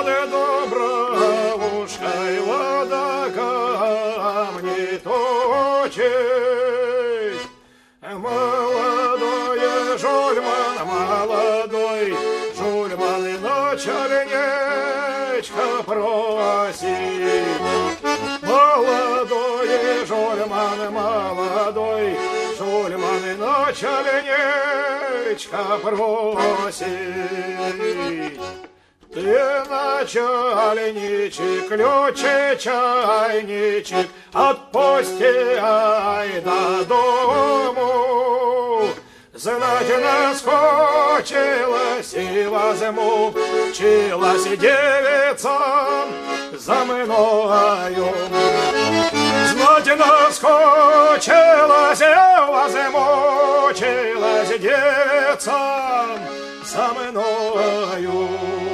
над Дубравушкой вода камни точит. Молодой жульман, и начальничка просит. Молодой жульман, и начальничка просит. Ты, начальничек, ключи, чайничек, отпусти, ай до дому. Знать наскочилась и возьму, чилась девица за мною. Знать наскочилась и возьму, чилась девица за мною.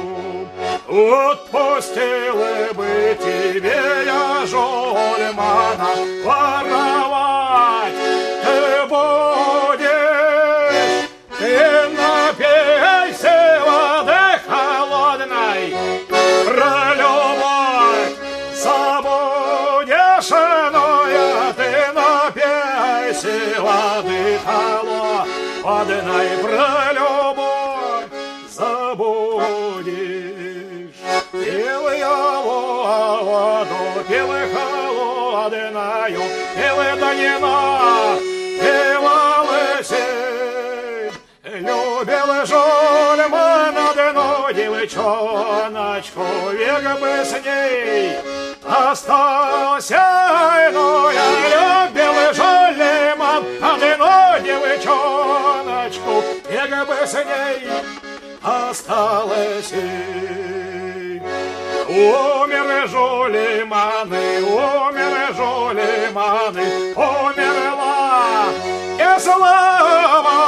Отпустила бы тебе я жульмана, воровать ты будешь. Ты напейся воды холодной, про любовь забудешь, но ты напейся воды холодной, про любовь забудешь. Пил я воду, пил холодною, пил да не напивалась. Любил жульман одну девчоночку, век бы с ней остался. Но я любил жульман одну девчоночку, век бы с ней осталось. Умер жульманы, умерла и слава.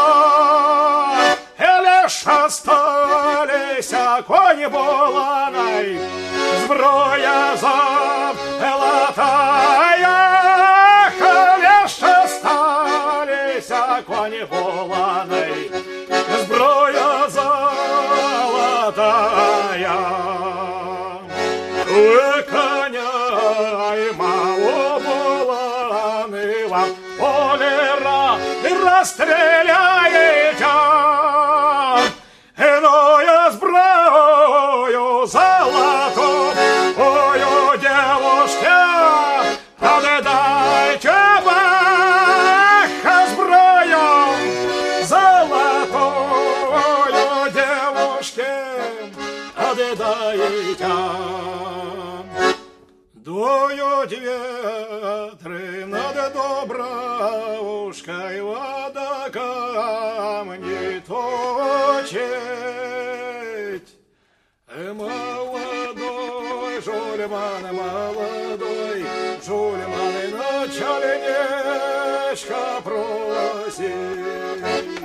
Лишь остались конь буланой, зброя золотая. Лишь остались конь буланой, зброя золотая. Коня и мало буланыва, поле расстреляете. Иную зброю золотую девушке отдайте. Зброю золотую девушке отдайте. Дуют ветры над Дубравушкой, вода камни точит. Молодой жульман, и начальничка просит.